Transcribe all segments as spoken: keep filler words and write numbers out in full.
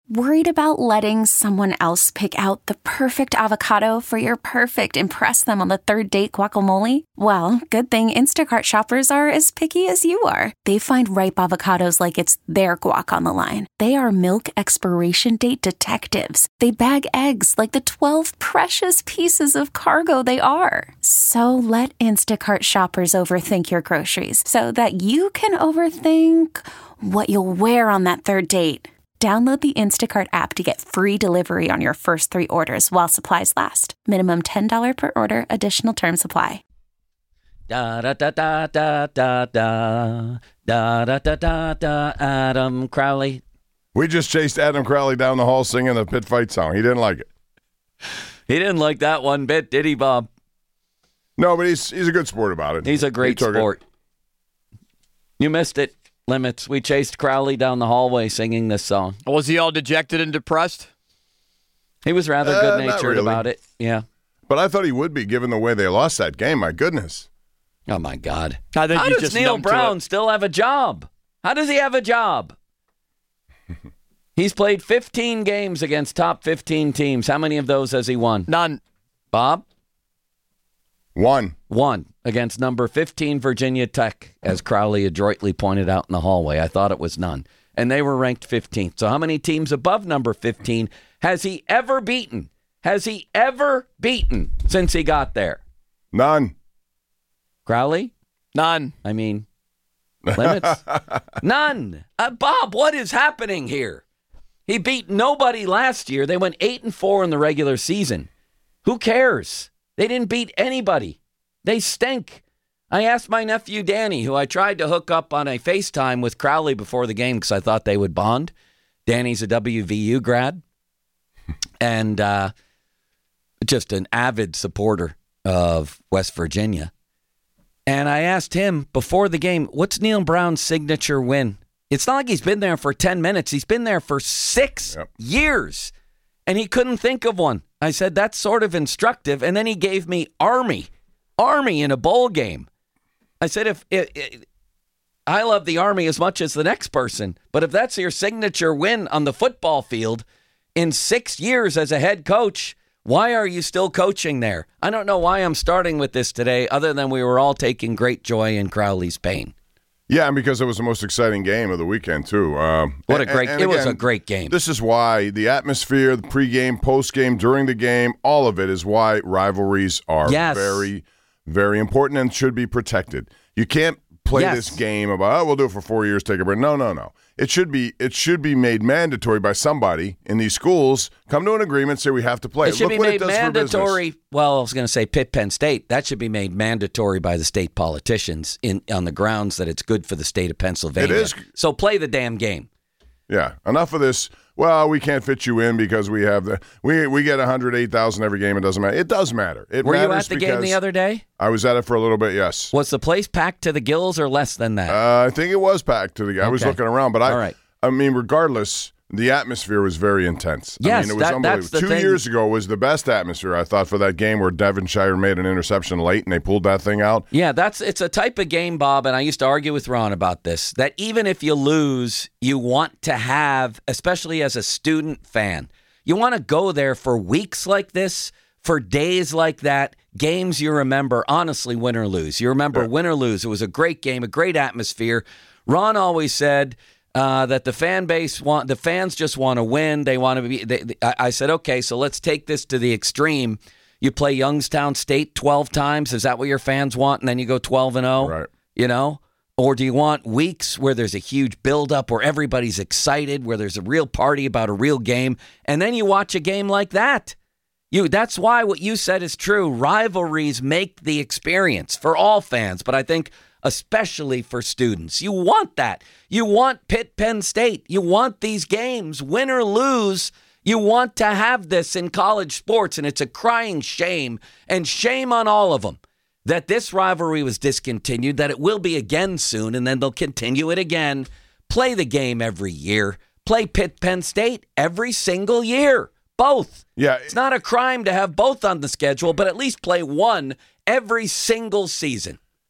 Worried about letting someone else pick out the perfect avocado for your perfect impress them on the third date guacamole? Well, good thing Instacart shoppers are as picky as you are. They find ripe avocados like it's their guac on the line. They are milk expiration date detectives. They bag eggs like the twelve precious pieces of cargo they are. So let Instacart shoppers overthink your groceries so that you can overthink what you'll wear on that third date. Download the Instacart app to get free delivery on your first three orders while supplies last. Minimum ten dollars per order. Additional terms apply. Da da da da da da da da da da da da. Adam Crowley. We just chased Adam Crowley down the hall singing the pit fight song. He didn't like it. He didn't like that one bit, did he, Bob? No, but he's he's a good sport about it. He's a great sport. It. You missed it. Limits. We chased Crowley down the hallway singing this song. Was he all dejected and depressed? He was rather uh, good-natured really. about it. Yeah. But I thought he would be, given the way they lost that game. My goodness. Oh, my God. I think How he's does just Neil numb to Brown it. still have a job? How does he have a job? He's played fifteen games against top fifteen teams. How many of those has he won? None. Bob? One. One against number fifteen Virginia Tech, as Crowley adroitly pointed out in the hallway. I thought it was none. And they were ranked fifteenth. So how many teams above number fifteen has he ever beaten? Has he ever beaten since he got there? None. Crowley? None. I mean, limits? None. Uh, Bob, what is happening here? He beat nobody last year. They went eight and four in the regular season. Who cares? They didn't beat anybody. They stink. I asked my nephew Danny, who I tried to hook up on a FaceTime with Crowley before the game because I thought they would bond. Danny's a W V U grad and uh, just an avid supporter of West Virginia. And I asked him before the game, what's Neil Brown's signature win? It's not like he's been there for ten minutes. He's been there for six yep. years, and he couldn't think of one. I said, that's sort of instructive. And then he gave me Army, Army in a bowl game. I said, if it, it, I love the Army as much as the next person, but if that's your signature win on the football field in six years as a head coach, why are you still coaching there? I don't know why I'm starting with this today, other than we were all taking great joy in Crowley's pain. Yeah, and because it was the most exciting game of the weekend, too. Uh, what a great, and, and it again, was a great game. This is why the atmosphere, the pregame, postgame, during the game, all of it is why rivalries are yes. very, very important and should be protected. You can't play yes. this game about, oh, we'll do it for four years, take a break. No, no, no. It should be it should be made mandatory by somebody in these schools. Come to an agreement, say we have to play. It should Look be what made it does mandatory. For well, I was going to say Pitt, Penn State. That should be made mandatory by the state politicians in on the grounds that it's good for the state of Pennsylvania. It is. So play the damn game. Yeah, enough of this. Well, we can't fit you in because we have the we we get one hundred eight thousand every game. It doesn't matter. It does matter. It Were you matters at the game the other day? I was at it for a little bit. Yes. Was the place packed to the gills or less than that? Uh, I think it was packed to the. I was Okay. looking around, but I. All right. I mean, regardless, the atmosphere was very intense. Yes, I mean, it was that- unbelievable. that's the Two thing. years ago was the best atmosphere, I thought, for that game where Devonshire made an interception late and they pulled that thing out. Yeah, that's it's a type of game, Bob, and I used to argue with Ron about this, that even if you lose, you want to have, especially as a student fan, you want to go there for weeks like this, for days like that, games you remember, honestly, win or lose. You remember Yeah. win or lose. It was a great game, a great atmosphere. Ron always said uh, that the fan base want, the fans just want to win. They want to be. They, they, I I said, okay, so let's take this to the extreme. You play Youngstown State twelve times. Is that what your fans want? And then you go twelve and oh. Right. You know, or do you want weeks where there's a huge buildup, where everybody's excited, where there's a real party about a real game, and then you watch a game like that? You. That's why what you said is true. Rivalries make the experience for all fans, but I think especially for students. You want that. You want Pitt, Penn State. You want these games, win or lose. You want to have this in college sports, and it's a crying shame, and shame on all of them, that this rivalry was discontinued, that it will be again soon, and then they'll continue it again. Play the game every year. Play Pitt, Penn State every single year. Both. Yeah. It's not a crime to have both on the schedule, but at least play one every single season.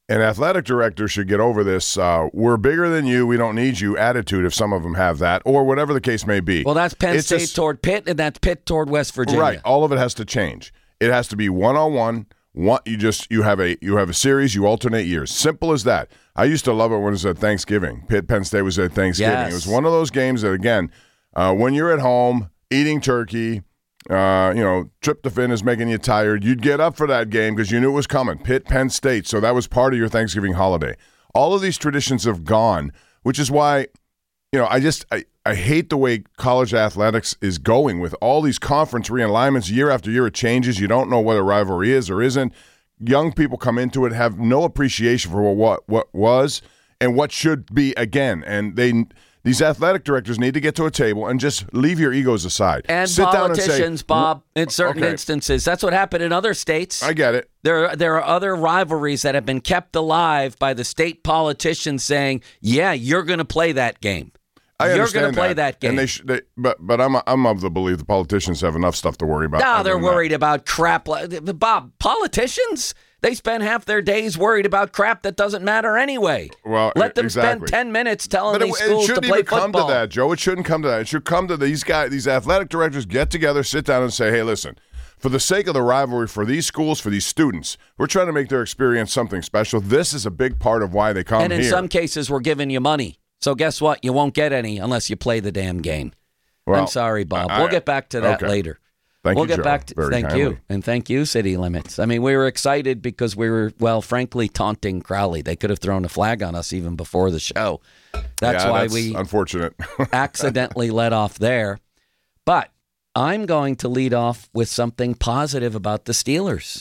And athletic directors should get over this uh, we're bigger than you, we don't need you attitude if some of them have that, or whatever the case may be. Well, that's Penn It's State just- toward Pitt, and that's Pitt toward West Virginia. Right. All of it has to change. It has to be one-on-one. One, you just you have a you have a series, you alternate years. Simple as that. I used to love it when it was at Thanksgiving. Pitt Penn State was at Thanksgiving. Yes. It was one of those games that, again, uh, when you're at home eating turkey, uh, you know, tryptophan is making you tired. You'd get up for that game because you knew it was coming. Pitt Penn State. So that was part of your Thanksgiving holiday. All of these traditions have gone, which is why, you know, I just I, I hate the way college athletics is going with all these conference realignments. Year after year, it changes. You don't know what a rivalry is or isn't. Young people come into it, have no appreciation for what what was and what should be again. And they these athletic directors need to get to a table and just leave your egos aside. And Sit politicians, down and say, Bob, in certain okay. instances. That's what happened in other states. I get it. There, there are other rivalries that have been kept alive by the state politicians saying, yeah, you're going to play that game. I You're understand going to play that, game. And they, sh- they but but I'm I'm of the belief the politicians have enough stuff to worry about. No, other they're than worried that. about crap. like- Bob, politicians, they spend half their days worried about crap that doesn't matter anyway. Well, Let them exactly. spend ten minutes telling But it, these it schools to shouldn't play even come football. to that, Joe. It shouldn't come to that. It should come to these guys, these athletic directors get together, sit down, and say, "Hey, listen, for the sake of the rivalry, for these schools, for these students, we're trying to make their experience something special. This is a big part of why they come And in here." some cases, we're giving you money. So guess what? You won't get any unless you play the damn game. Well, I'm sorry, Bob. I- we'll get back to that okay. later. Thank we'll you, get Joe. back to Very thank kindly. you. And thank you, City Limits. I mean, we were excited because we were, well, frankly, taunting Crowley. They could have thrown a flag on us even before the show. That's Yeah, why that's we unfortunate. accidentally let off there. But I'm going to lead off with something positive about the Steelers.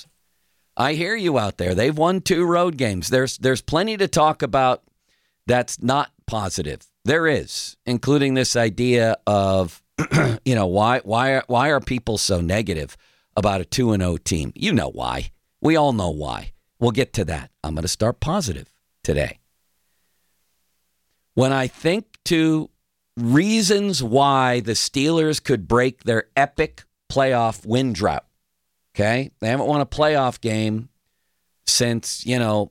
I hear you out there. They've won two road games. There's there's plenty to talk about that's not positive. There is, including this idea of, you know, why why are, why are people so negative about a two and oh team? You know why. We all know why. We'll get to that. I'm going to start positive today. When I think to reasons why the Steelers could break their epic playoff win drought, okay? They haven't won a playoff game since, you know,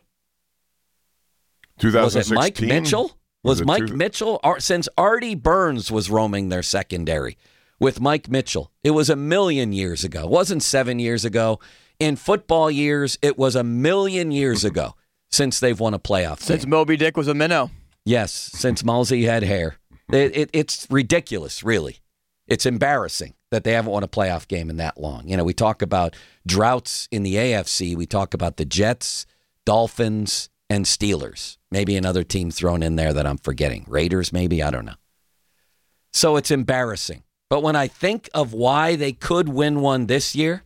was it Mike Mitchell? Was, Was it Mike two- Mitchell? Or, since Artie Burns was roaming their secondary with Mike Mitchell. It was a million years ago. It wasn't seven years ago. In football years, it was a million years ago since they've won a playoff Since game. Moby Dick was a minnow. Yes, since Malsey had hair. It, it, it's ridiculous, really. It's embarrassing that they haven't won a playoff game in that long. You know, we talk about droughts in the A F C. We talk about the Jets, Dolphins, and Steelers. Maybe another team thrown in there that I'm forgetting. Raiders, maybe? I don't know. So it's embarrassing. But when I think of why they could win one this year,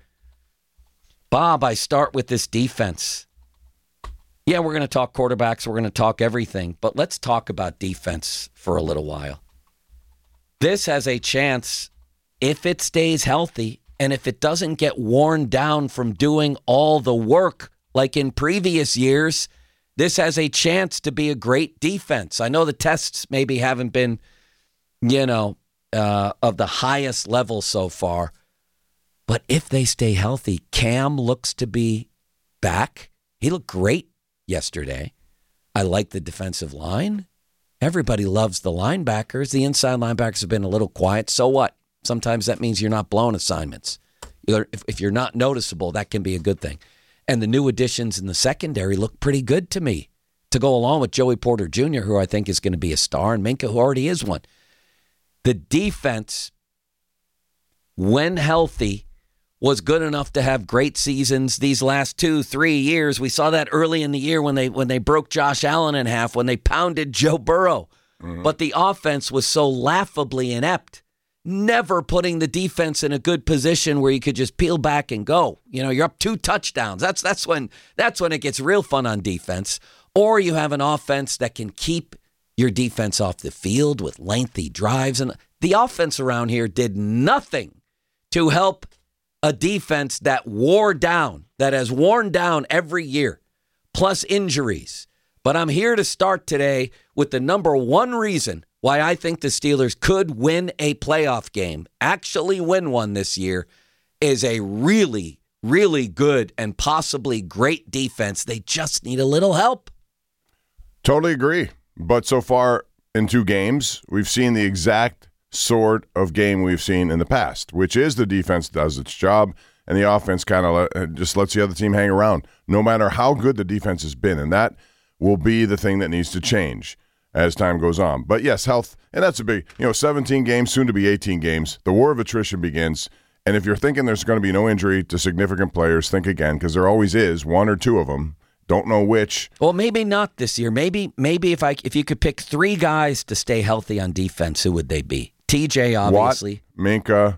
Bob, I start with this defense. Yeah, we're going to talk quarterbacks. We're going to talk everything. But let's talk about defense for a little while. This has a chance, if it stays healthy and if it doesn't get worn down from doing all the work like in previous years, this has a chance to be a great defense. I know the tests maybe haven't been, you know, uh, of the highest level so far. But if they stay healthy, Cam looks to be back. He looked great yesterday. I like the defensive line. Everybody loves the linebackers. The inside linebackers have been a little quiet. So what? Sometimes that means you're not blowing assignments. If, if you're not noticeable, that can be a good thing. And the new additions in the secondary look pretty good to me to go along with Joey Porter Junior, who I think is going to be a star, and Minka, who already is one. The defense, when healthy, was good enough to have great seasons these last two, three years. We saw that early in the year when they when they broke Josh Allen in half, when they pounded Joe Burrow. Mm-hmm. But the offense was so laughably inept, never putting the defense in a good position where you could just peel back and go. You know, you're up two touchdowns. That's that's when that's when it gets real fun on defense. Or you have an offense that can keep your defense off the field with lengthy drives. And the offense around here did nothing to help a defense that wore down, that has worn down every year, plus injuries. But I'm here to start today with the number one reason why I think the Steelers could win a playoff game, actually win one this year, is a really really good and possibly great defense. They just need a little help. Totally agree. But so far in two games, we've seen the exact sort of game we've seen in the past, which is the defense does its job and the offense kind of let, just lets the other team hang around, no matter how good the defense has been. And that will be the thing that needs to change as time goes on. But yes, health, and that's a big, you know, seventeen games, soon to be eighteen games. The war of attrition begins. And if you're thinking there's going to be no injury to significant players, think again, because there always is, one or two of them. Don't know which. Well, maybe not this year. Maybe maybe if I if you could pick three guys to stay healthy on defense, who would they be? T J, obviously. Watt, Minkah,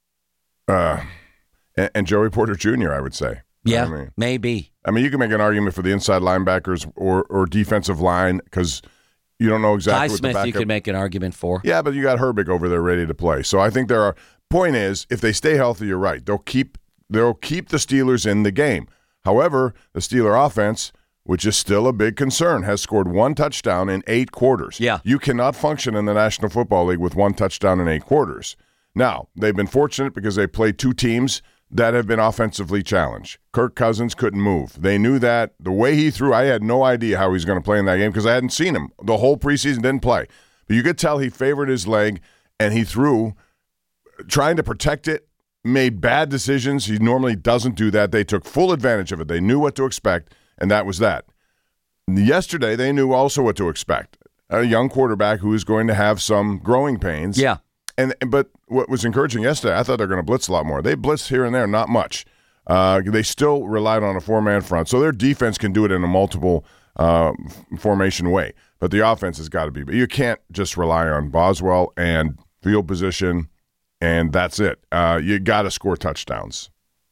uh, and, and Joey Porter Junior, I would say. Yeah, I mean, maybe. I mean, you can make an argument for the inside linebackers or, or defensive line because you don't know exactly Ty what Smith, the backup. you could make an argument for. Yeah, but you got Herbig over there ready to play. So I think there are. Point is, if they stay healthy, you're right. They'll keep they'll keep the Steelers in the game. However, the Steeler offense, which is still a big concern, has scored one touchdown in eight quarters. Yeah. You cannot function in the National Football League with one touchdown in eight quarters. Now, they've been fortunate because they played two teams that have been offensively challenged. Kirk Cousins couldn't move. They knew that. The way he threw, I had no idea how he was going to play in that game because I hadn't seen him. The whole preseason didn't play. But you could tell he favored his leg, and he threw trying to protect it, made bad decisions. He normally doesn't do that. They took full advantage of it. They knew what to expect, and that was that. Yesterday, they knew also what to expect. A young quarterback who is going to have some growing pains. Yeah. And But what was encouraging yesterday, I thought they were going to blitz a lot more. They blitzed here and there, not much. Uh, they still relied on a four-man front, so their defense can do it in a multiple uh, formation way. But the offense has got to be. But you can't just rely on Boswell and field position, and that's it. Uh, you got to score touchdowns.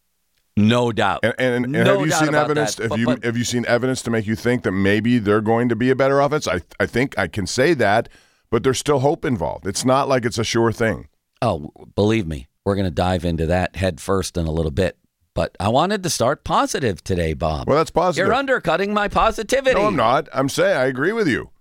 No doubt. And, and, and no have you doubt seen about evidence? that. Have But- you but- have you seen evidence to make you think that maybe they're going to be a better offense? I I think I can say that, but there's still hope involved. It's not like it's a sure thing. Oh, believe me, we're going to dive into that head first in a little bit. But I wanted to start positive today, Bob. Well, that's positive. You're undercutting my positivity. No, I'm not. I'm saying I agree with you.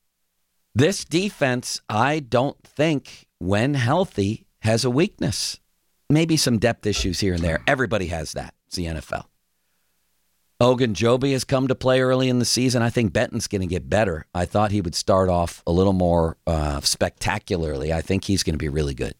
This defense, I don't think, when healthy, has a weakness. Maybe some depth issues here and there. Everybody has that. It's the N F L. Ogunjobi has come to play early in the season. I think Benton's going to get better. I thought he would start off a little more uh, spectacularly. I think he's going to be really good.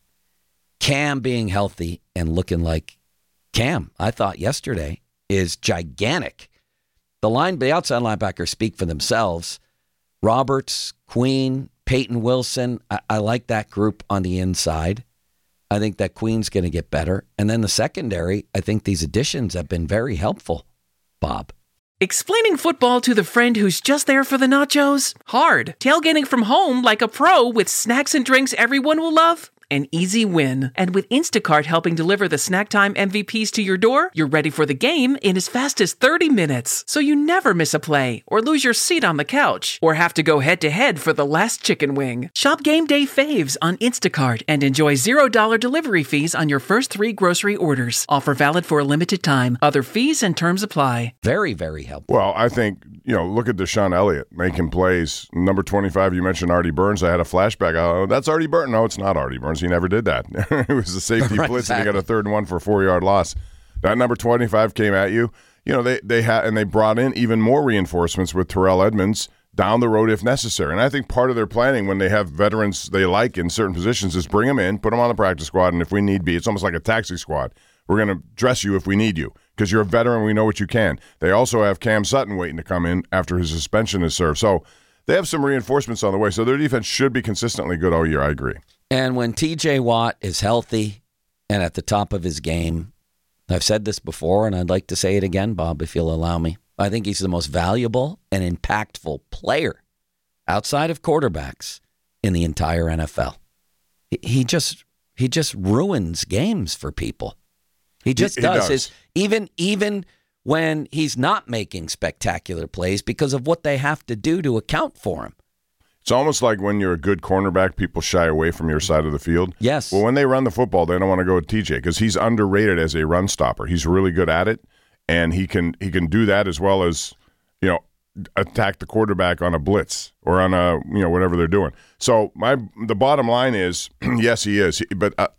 Cam being healthy and looking like Cam, I thought yesterday, is gigantic. The line, the outside linebackers speak for themselves. Roberts, Queen, Peyton Wilson, I, I like that group on the inside. I think that Queen's going to get better. And then the secondary, I think these additions have been very helpful, Bob. Explaining football to the friend who's just there for the nachos? Hard. Tailgating from home like a pro with snacks and drinks everyone will love? An easy win. And with Instacart helping deliver the snack time M V Ps to your door, you're ready for the game in as fast as thirty minutes. So you never miss a play, or lose your seat on the couch, or have to go head-to-head for the last chicken wing. Shop Game Day Faves on Instacart and enjoy zero dollars delivery fees on your first three grocery orders. Offer valid for a limited time. Other fees and terms apply. Very, very helpful. Well, I think, you know, look at Deshaun Elliott making plays. Number twenty-five, you mentioned Artie Burns. I had a flashback. Oh, that's Artie Burns. No, it's not Artie Burns. He never did that. It was a safety Right, blitz, and he exactly. got a third and one for a four-yard loss. That number twenty-five came at you. You know, they they had and they brought in even more reinforcements with Terrell Edmonds down the road if necessary. And I think part of their planning when they have veterans they like in certain positions is bring them in, put them on the practice squad, and if we need be, it's almost like a taxi squad. We're going to dress you if we need you because you're a veteran. We know what you can. They also have Cam Sutton waiting to come in after his suspension is served. So they have some reinforcements on the way. So their defense should be consistently good all year. I agree. And when T J Watt is healthy and at the top of his game, I've said this before, and I'd like to say it again, Bob, if you'll allow me. I think he's the most valuable and impactful player outside of quarterbacks in the entire N F L. He- He just he just ruins games for people. He just He- he does. does. His, even even when he's not making spectacular plays because of what they have to do to account for him. It's almost like when you're a good cornerback, people shy away from your side of the field. Yes. Well, when they run the football, they don't want to go with T J because he's underrated as a run stopper. He's really good at it, and he can he can do that as well as, you know, attack the quarterback on a blitz or on a, you know, whatever they're doing. So my the bottom line is, yes, he is. But uh,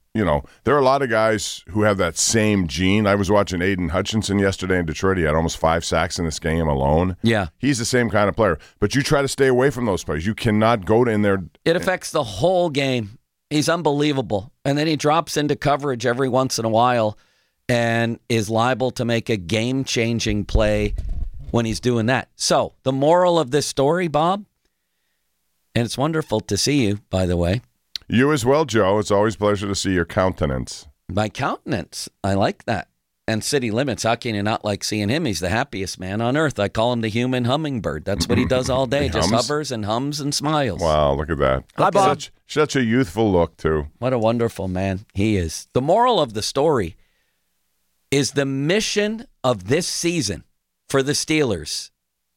you know, there are a lot of guys who have that same gene. I was watching Aiden Hutchinson yesterday in Detroit. He had almost five sacks in this game alone. Yeah. He's the same kind of player. But you try to stay away from those players. You cannot go in there. It affects the whole game. He's unbelievable. And then he drops into coverage every once in a while and is liable to make a game-changing play when he's doing that. So, the moral of this story, Bob, and it's wonderful to see you, by the way. You as well, Joe. It's always a pleasure to see your countenance. My countenance. I like that. And City Limits, how can you not like seeing him? He's the happiest man on earth. I call him the human hummingbird. That's what he does all day. Just hums? hovers and hums and smiles. Wow, look at that. Hi, Bob. Such, such a youthful look, too. What a wonderful man he is. The moral of the story is the mission of this season for the Steelers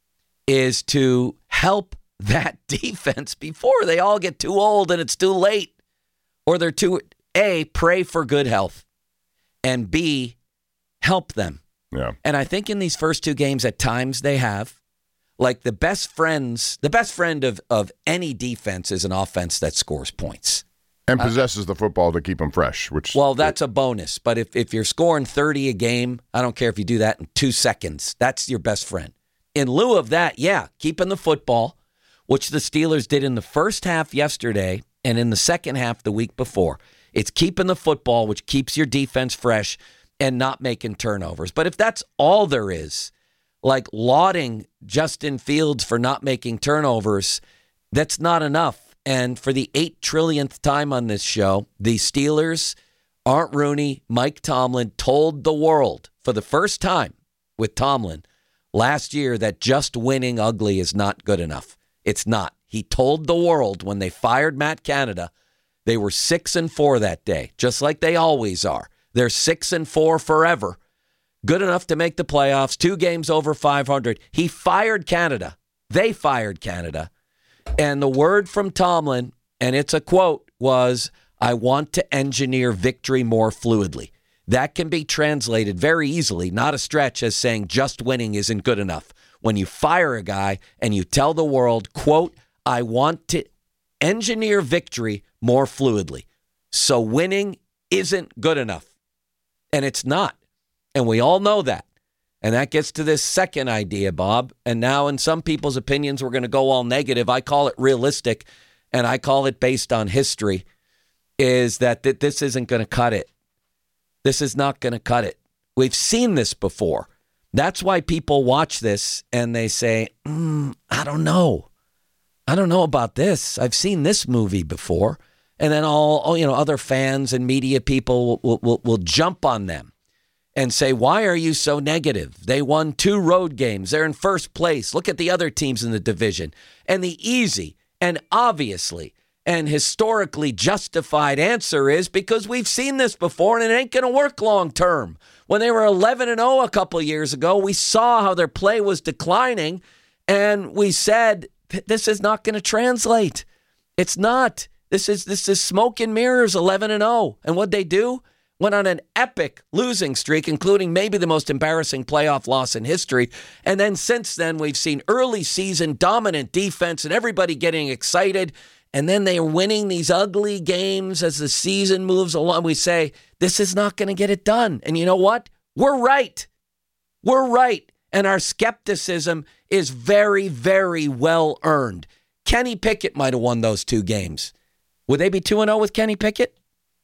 is to help that defense before they all get too old and it's too late. Or they're too, A, pray for good health, and B, help them. Yeah. And I think in these first two games, at times they have. Like the best friends, the best friend of, of any defense is an offense that scores points. And possesses uh, the football to keep them fresh. Which Well, that's a bonus. But if, if you're scoring thirty a game, I don't care if you do that in two seconds. That's your best friend. In lieu of that, yeah, keeping the football, which the Steelers did in the first half yesterday and in the second half the week before. It's keeping the football, which keeps your defense fresh and not making turnovers. But if that's all there is, like lauding Justin Fields for not making turnovers, that's not enough. And for the eight trillionth time on this show, the Steelers, Art Rooney, Mike Tomlin told the world for the first time with Tomlin last year that just winning ugly is not good enough. It's not. He told the world when they fired Matt Canada, they were six and four that day, just like they always are. They're six and four forever. Good enough to make the playoffs, two games over five hundred. He fired Canada. They fired Canada. And the word from Tomlin, and it's a quote, was, I want to engineer victory more fluidly. That can be translated very easily, not a stretch, as saying just winning isn't good enough. When you fire a guy and you tell the world, quote, I want to engineer victory more fluidly. So winning isn't good enough. And it's not. And we all know that. And that gets to this second idea, Bob. And now in some people's opinions, we're going to go all negative. I call it realistic, and I call it based on history, is that th- this isn't going to cut it. This is not going to cut it. We've seen this before. That's why people watch this and they say, mm, I don't know. I don't know about this. I've seen this movie before. And then all, all you know, other fans and media people will, will, will jump on them and say, why are you so negative? They won two road games. They're in first place. Look at the other teams in the division. And the easy and obviously and historically justified answer is because we've seen this before and it ain't going to work long term. When they were eleven and oh a couple years ago, we saw how their play was declining and we said, this is not going to translate. It's not. This is this is smoke and mirrors, eleven and oh. And what'd they do? Went on an epic losing streak, including maybe the most embarrassing playoff loss in history. And then since then, we've seen early season dominant defense and everybody getting excited. And then they are winning these ugly games as the season moves along. We say, this is not going to get it done. And you know what? We're right. We're right. And our skepticism is very, very well earned. Kenny Pickett might have won those two games. Would they be two and oh with Kenny Pickett?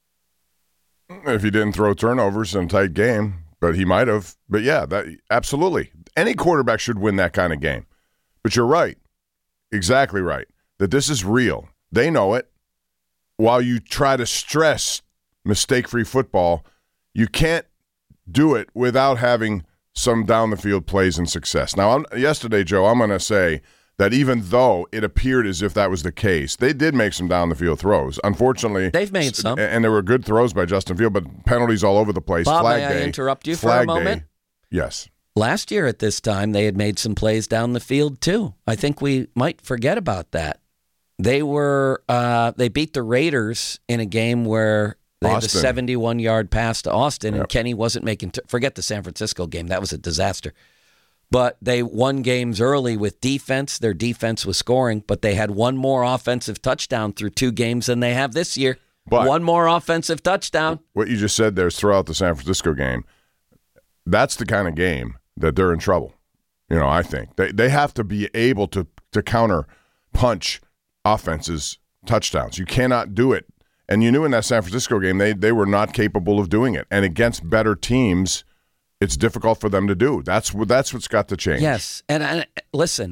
If he didn't throw turnovers in a tight game, but he might have. But yeah, that absolutely. Any quarterback should win that kind of game. But you're right. Exactly right. That this is real. They know it. While you try to stress mistake-free football, you can't do it without having some down-the-field plays and success. Now, I'm, yesterday, Joe, I'm going to say that even though it appeared as if that was the case, they did make some down-the-field throws. Unfortunately, they've made some. And there were good throws by Justin Field, but penalties all over the place. Bob, Flag may day, I interrupt you for Flag a moment? Day. Yes. Last year at this time, they had made some plays down the field, too. I think we might forget about that. They were uh, they beat the Raiders in a game where they had a seventy-one-yard pass to Austin, yep. and Kenny wasn't making t- – forget the San Francisco game. That was a disaster. But they won games early with defense. Their defense was scoring, but they had one more offensive touchdown through two games than they have this year. But one more offensive touchdown. What you just said there is throw out the San Francisco game. That's the kind of game that they're in trouble. You know, I think. They they have to be able to, to counter punch offenses touchdowns. You cannot do it. And you knew in that San Francisco game they, they were not capable of doing it. And against better teams, it's difficult for them to do. That's what that's what's got to change. Yes. And, and listen,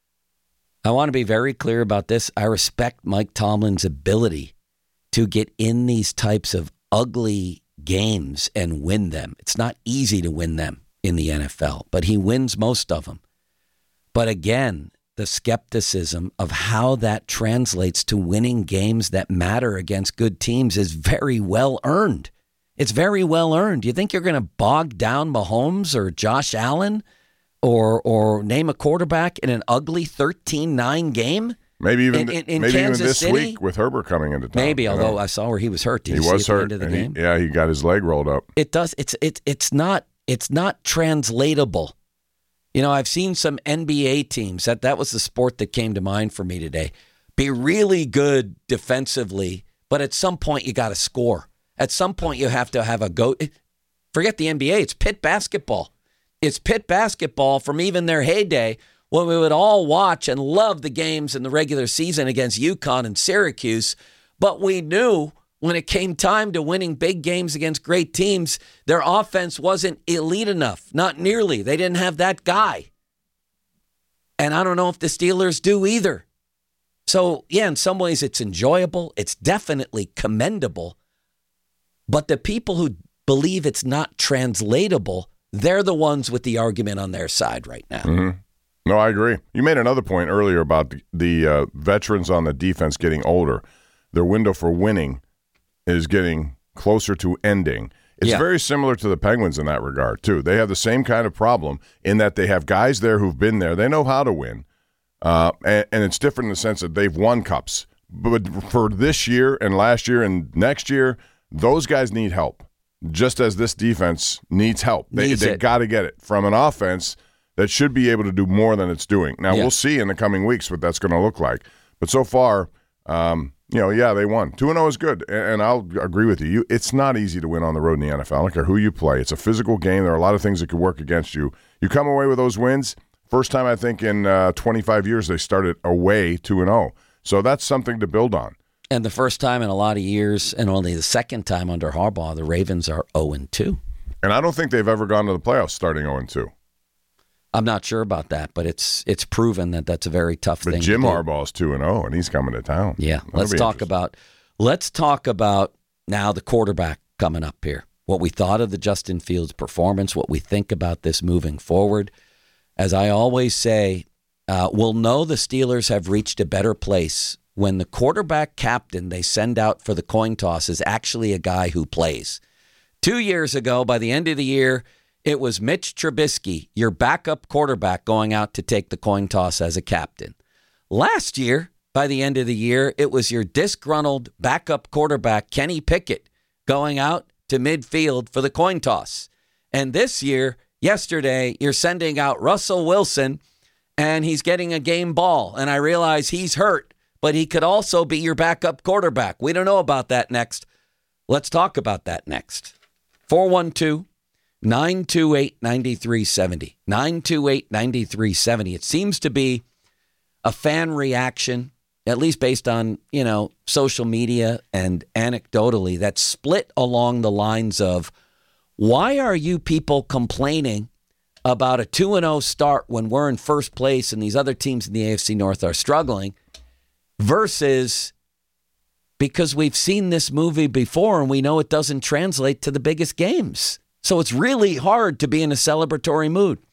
I want to be very clear about this. I respect Mike Tomlin's ability to get in these types of ugly games and win them. It's not easy to win them in the N F L, but he wins most of them. But again, the skepticism of how that translates to winning games that matter against good teams is very well earned. It's very well earned. You think you're going to bog down Mahomes or Josh Allen or or name a quarterback in an ugly thirteen nine game? Maybe even in, in, in maybe Kansas even this City? week with Herbert coming into town. Maybe, you although know? I saw where he was hurt. Did he you was see at hurt. the end of the and game? He, yeah, he got his leg rolled up. It does. It's it. It's not. It's not translatable. You know, I've seen some N B A teams. That that was the sport that came to mind for me today. Be really good defensively, but at some point you got to score. At some point you have to have a go. Forget the N B A. It's Pitt basketball. It's Pitt basketball from even their heyday when we would all watch and love the games in the regular season against UConn and Syracuse. But we knew when it came time to winning big games against great teams, their offense wasn't elite enough. Not nearly. They didn't have that guy. And I don't know if the Steelers do either. So, yeah, in some ways it's enjoyable. It's definitely commendable. But the people who believe it's not translatable, they're the ones with the argument on their side right now. Mm-hmm. No, I agree. You made another point earlier about the, the uh, veterans on the defense getting older. Their window for winning is getting closer to ending. It's Yeah. very similar to the Penguins in that regard, too. They have the same kind of problem in that they have guys there who've been there. They know how to win. Uh, and, and it's different in the sense that they've won cups. But for this year and last year and next year, those guys need help, just as this defense needs help. They, Needs they it. got to get it from an offense that should be able to do more than it's doing. Now, Yeah. we'll see in the coming weeks what that's going to look like. But so far, um, you know, yeah, they won. two and oh is good, and, and I'll agree with you. you. It's not easy to win on the road in the N F L. I don't care who you play. It's a physical game. There are a lot of things that could work against you. You come away with those wins. First time, I think, in uh, twenty-five years they started away two and oh. So that's something to build on. And the first time in a lot of years, and only the second time under Harbaugh, the Ravens are oh and two. And I don't think they've ever gone to the playoffs starting oh and two. I'm not sure about that, but it's it's proven that that's a very tough But thing Jim to do. Harbaugh's two and oh, and he's coming to town. Yeah, That'll let's be talk interesting. about let's talk about now the quarterback coming up here. What we thought of the Justin Fields performance, what we think about this moving forward. As I always say, uh, we'll know the Steelers have reached a better place when the quarterback captain they send out for the coin toss is actually a guy who plays. Two years ago, by the end of the year, it was Mitch Trubisky, your backup quarterback, going out to take the coin toss as a captain. Last year, by the end of the year, it was your disgruntled backup quarterback, Kenny Pickett, going out to midfield for the coin toss. And this year, yesterday, you're sending out Russell Wilson, and he's getting a game ball. And I realize he's hurt, but he could also be your backup quarterback. We don't know about that next. Let's talk about that next. four one two, nine two eight, nine three seven zero. nine two eight, nine three seven zero. It seems to be a fan reaction, at least based on, you know, social media and anecdotally, that's split along the lines of, why are you people complaining about a two and oh start when we're in first place and these other teams in the A F C North are struggling, versus because we've seen this movie before and we know it doesn't translate to the biggest games. So it's really hard to be in a celebratory mood.